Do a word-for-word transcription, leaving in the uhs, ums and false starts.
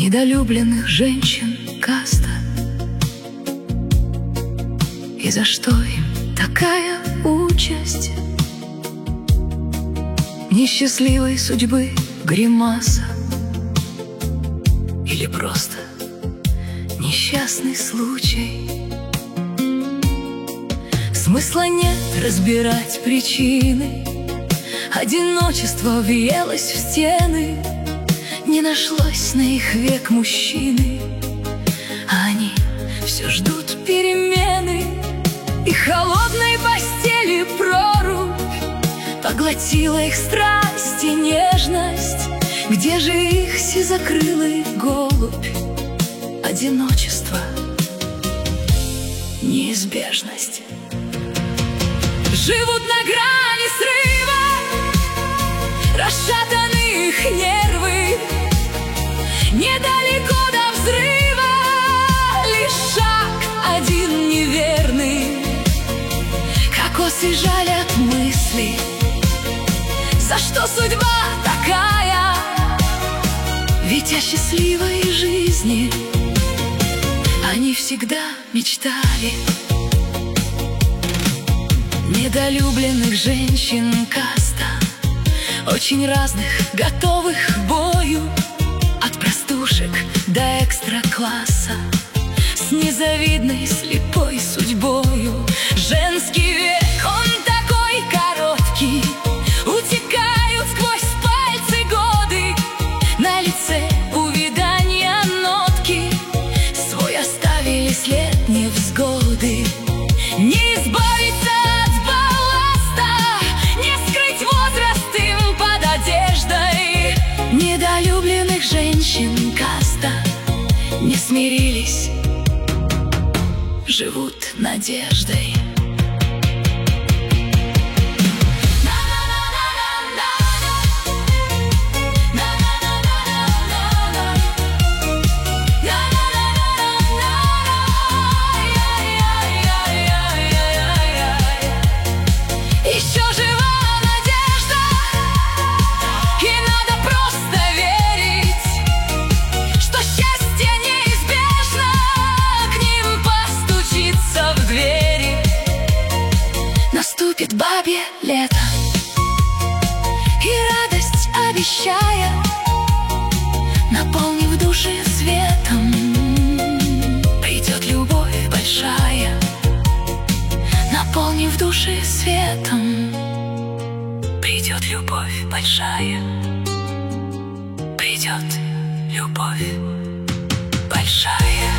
недолюбленных женщин каста. И за что им такая участь? Несчастливой судьбы гримаса или просто несчастный случай? Смысла нет разбирать причины. Одиночество въелось в стены. Не нашлось на их век мужчины, а они все ждут перемены. И холодной постели прорубь поглотила их страсть и нежность. Где же их сизокрылый голубь? Одиночество, неизбежность. Живут на грани срыва, расшатаны их нервы. Недалеко до взрыва, лишь шаг один неверный. Кокосы жалят мысли, за что судьба такая? Ведь о счастливой жизни они всегда мечтали. Недолюбленных женщин каста, очень разных, готовых к бою, от простушек до экстра-класса, с незавидной слепой судьбою. Женский век, он такой короткий, утекают сквозь пальцы годы. На лице увядания нотки, свой оставили след невзгоды. Не избавиться от балласта, не скрыть возраст им под одеждой. Недолюбленных женщин каста не смирились, живут надеждой. Еще жива надежда, и надо просто верить, что счастье неизбежно к ним постучится в двери. Наступит бабье лето, и радость обещая, наполнив души светом, придет любовь большая. Наполнив души светом, придет любовь большая. Придет любовь большая.